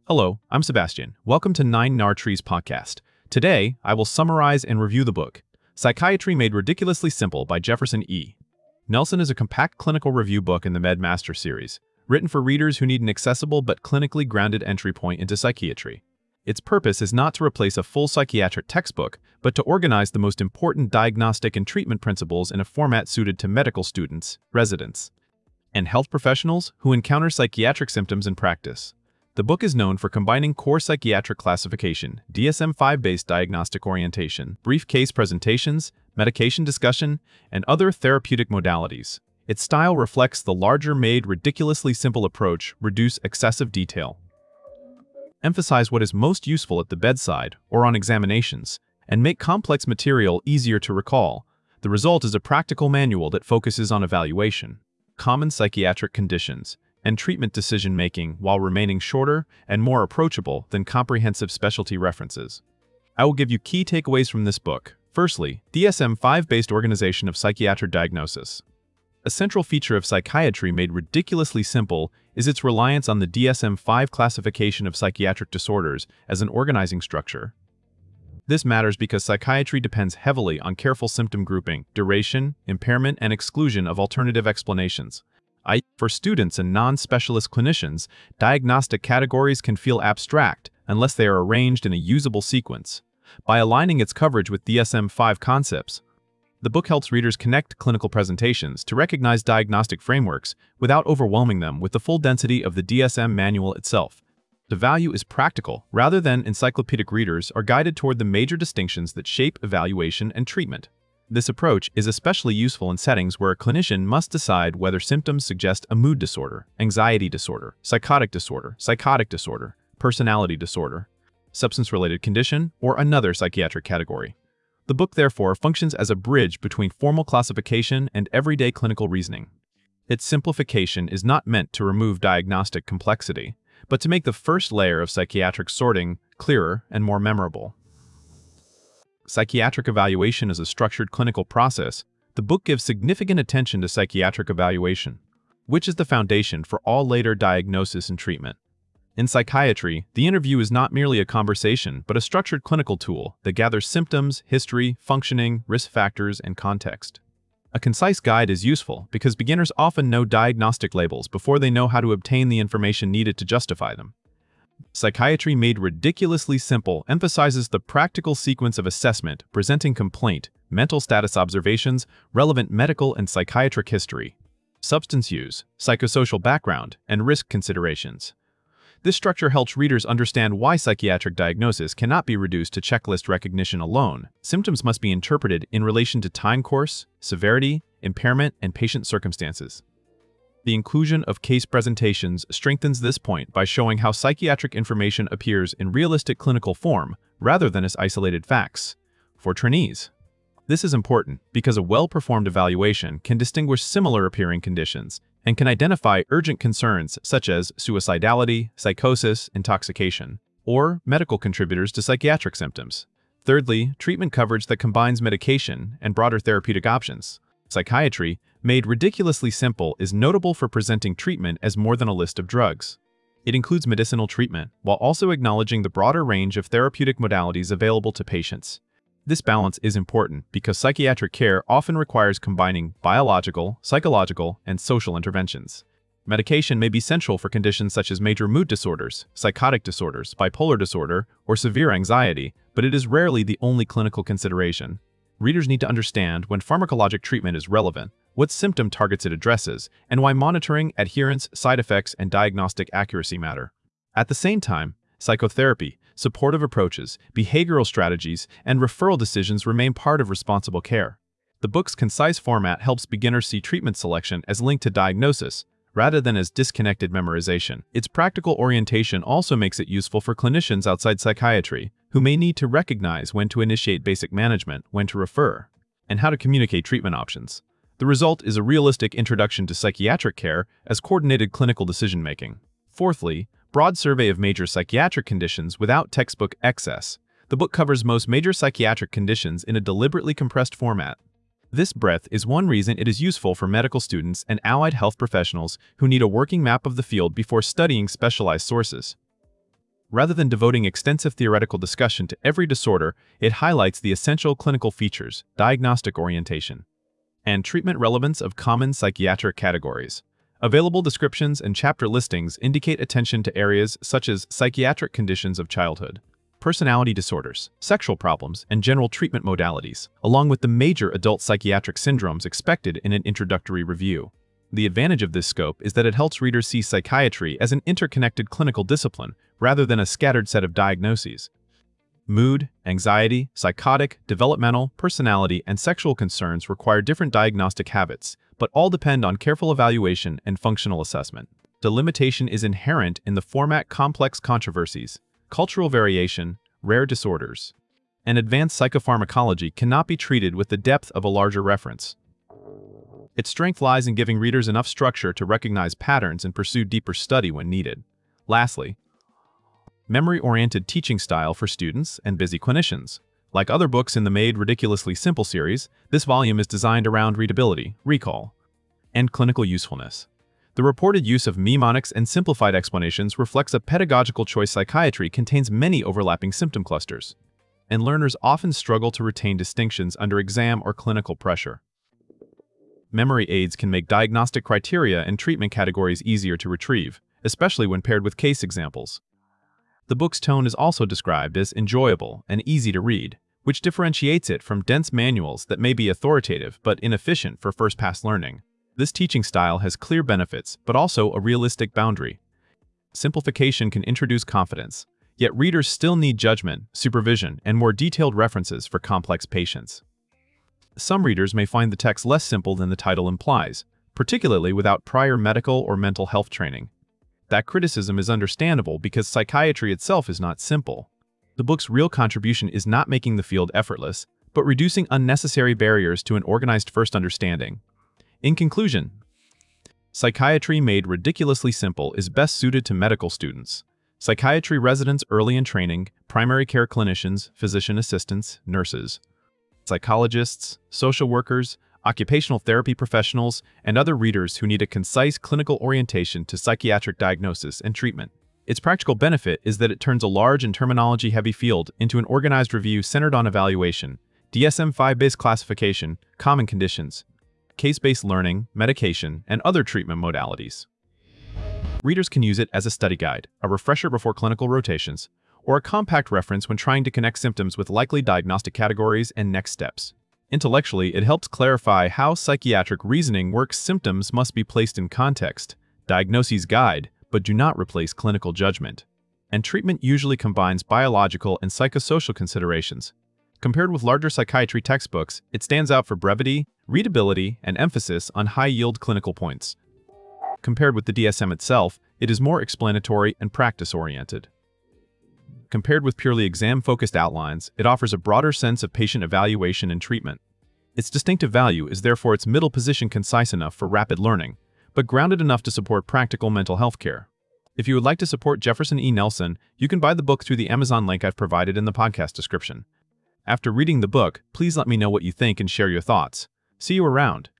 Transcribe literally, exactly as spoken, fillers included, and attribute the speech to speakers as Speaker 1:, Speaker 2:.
Speaker 1: Hello, I'm Sebastian. Welcome to Nine Nar Trees podcast. Today, I will summarize and review the book, Psychiatry Made Ridiculously Simple by Jefferson E. Nelson is a compact clinical review book in the MedMaster series, written for readers who need an accessible but clinically grounded entry point into psychiatry. Its purpose is not to replace a full psychiatric textbook, but to organize the most important diagnostic and treatment principles in a format suited to medical students, residents, and health professionals who encounter psychiatric symptoms in practice. The book is known for combining core psychiatric classification, D S M five-based diagnostic orientation, brief case presentations, medication discussion, and other therapeutic modalities. Its style reflects the larger made ridiculously simple approach, reduce excessive detail, emphasize what is most useful at the bedside or on examinations, and make complex material easier to recall. The result is a practical manual that focuses on evaluation, common psychiatric conditions, and treatment decision-making while remaining shorter and more approachable than comprehensive specialty references. I will give you key takeaways from this book. Firstly, D S M five-based organization of psychiatric diagnosis. A central feature of psychiatry made ridiculously simple is its reliance on the D S M five classification of psychiatric disorders as an organizing structure. This matters because psychiatry depends heavily on careful symptom grouping, duration, impairment, and exclusion of alternative explanations. that is, for students and non-specialist clinicians, diagnostic categories can feel abstract unless they are arranged in a usable sequence. By aligning its coverage with D S M five concepts, the book helps readers connect clinical presentations to recognize diagnostic frameworks without overwhelming them with the full density of the D S M manual itself. The value is practical, rather than encyclopedic. Readers are guided toward the major distinctions that shape evaluation and treatment. This approach is especially useful in settings where a clinician must decide whether symptoms suggest a mood disorder, anxiety disorder, psychotic disorder, psychotic disorder, personality disorder, substance-related condition, or another psychiatric category. The book, therefore, functions as a bridge between formal classification and everyday clinical reasoning. Its simplification is not meant to remove diagnostic complexity, but to make the first layer of psychiatric sorting clearer and more memorable. Psychiatric evaluation is a structured clinical process. The book gives significant attention to psychiatric evaluation, which is the foundation for all later diagnosis and treatment. In psychiatry, the interview is not merely a conversation, but a structured clinical tool that gathers symptoms, history, functioning, risk factors, and context. A concise guide is useful because beginners often know diagnostic labels before they know how to obtain the information needed to justify them. Psychiatry Made Ridiculously Simple emphasizes the practical sequence of assessment, presenting complaint, mental status observations, relevant medical and psychiatric history, substance use, psychosocial background, and risk considerations. This structure helps readers understand why psychiatric diagnosis cannot be reduced to checklist recognition alone. Symptoms must be interpreted in relation to time course, severity, impairment, and patient circumstances. The inclusion of case presentations strengthens this point by showing how psychiatric information appears in realistic clinical form rather than as isolated facts. For trainees, this is important because a well-performed evaluation can distinguish similar appearing conditions and can identify urgent concerns such as suicidality, psychosis, intoxication, or medical contributors to psychiatric symptoms. Thirdly, treatment coverage that combines medication and broader therapeutic options. Psychiatry Made Ridiculously Simple is notable for presenting treatment as more than a list of drugs. It includes medicinal treatment, while also acknowledging the broader range of therapeutic modalities available to patients. This balance is important because psychiatric care often requires combining biological, psychological, and social interventions. Medication may be central for conditions such as major mood disorders, psychotic disorders, bipolar disorder, or severe anxiety, but it is rarely the only clinical consideration. Readers need to understand when pharmacologic treatment is relevant, what symptom targets it addresses, and why monitoring, adherence, side effects, and diagnostic accuracy matter. At the same time, psychotherapy, supportive approaches, behavioral strategies, and referral decisions remain part of responsible care. The book's concise format helps beginners see treatment selection as linked to diagnosis, rather than as disconnected memorization. Its practical orientation also makes it useful for clinicians outside psychiatry, who may need to recognize when to initiate basic management, when to refer, and how to communicate treatment options. The result is a realistic introduction to psychiatric care as coordinated clinical decision-making. Fourthly, broad survey of major psychiatric conditions without textbook excess. The book covers most major psychiatric conditions in a deliberately compressed format. This breadth is one reason it is useful for medical students and allied health professionals who need a working map of the field before studying specialized sources. Rather than devoting extensive theoretical discussion to every disorder, it highlights the essential clinical features, diagnostic orientation, and treatment relevance of common psychiatric categories. Available descriptions and chapter listings indicate attention to areas such as psychiatric conditions of childhood, personality disorders, sexual problems, and general treatment modalities, along with the major adult psychiatric syndromes expected in an introductory review. The advantage of this scope is that it helps readers see psychiatry as an interconnected clinical discipline rather than a scattered set of diagnoses. Mood, anxiety, psychotic, developmental, personality, and sexual concerns require different diagnostic habits, but all depend on careful evaluation and functional assessment. The limitation is inherent in the format complex controversies, cultural variation, rare disorders, and advanced psychopharmacology cannot be treated with the depth of a larger reference. Its strength lies in giving readers enough structure to recognize patterns and pursue deeper study when needed. Lastly, memory-oriented teaching style for students and busy clinicians. Like other books in the Made Ridiculously Simple series, this volume is designed around readability, recall, and clinical usefulness. The reported use of mnemonics and simplified explanations reflects a pedagogical choice. Psychiatry contains many overlapping symptom clusters, and learners often struggle to retain distinctions under exam or clinical pressure. Memory aids can make diagnostic criteria and treatment categories easier to retrieve, especially when paired with case examples. The book's tone is also described as enjoyable and easy to read, which differentiates it from dense manuals that may be authoritative but inefficient for first-pass learning. This teaching style has clear benefits, but also a realistic boundary. Simplification can introduce confidence, yet readers still need judgment, supervision, and more detailed references for complex patients. Some readers may find the text less simple than the title implies, particularly without prior medical or mental health training. That criticism is understandable because psychiatry itself is not simple. The book's real contribution is not making the field effortless, but reducing unnecessary barriers to an organized first understanding. In conclusion, Psychiatry Made Ridiculously Simple is best suited to medical students, psychiatry residents early in training, primary care clinicians, physician assistants, nurses, psychologists, social workers, occupational therapy professionals, and other readers who need a concise clinical orientation to psychiatric diagnosis and treatment. Its practical benefit is that it turns a large and terminology-heavy field into an organized review centered on evaluation, D S M five-based classification, common conditions, case-based learning, medication, and other treatment modalities. Readers can use it as a study guide, a refresher before clinical rotations, or a compact reference when trying to connect symptoms with likely diagnostic categories and next steps. Intellectually, it helps clarify how psychiatric reasoning works. Symptoms must be placed in context, diagnoses guide, but do not replace clinical judgment. And treatment usually combines biological and psychosocial considerations. Compared with larger psychiatry textbooks, it stands out for brevity, readability, and emphasis on high-yield clinical points. Compared with the D S M itself, it is more explanatory and practice-oriented. Compared with purely exam-focused outlines, it offers a broader sense of patient evaluation and treatment. Its distinctive value is therefore its middle position, concise enough for rapid learning, but grounded enough to support practical mental health care. If you would like to support Jefferson E. Nelson, you can buy the book through the Amazon link I've provided in the podcast description. After reading the book, please let me know what you think and share your thoughts. See you around.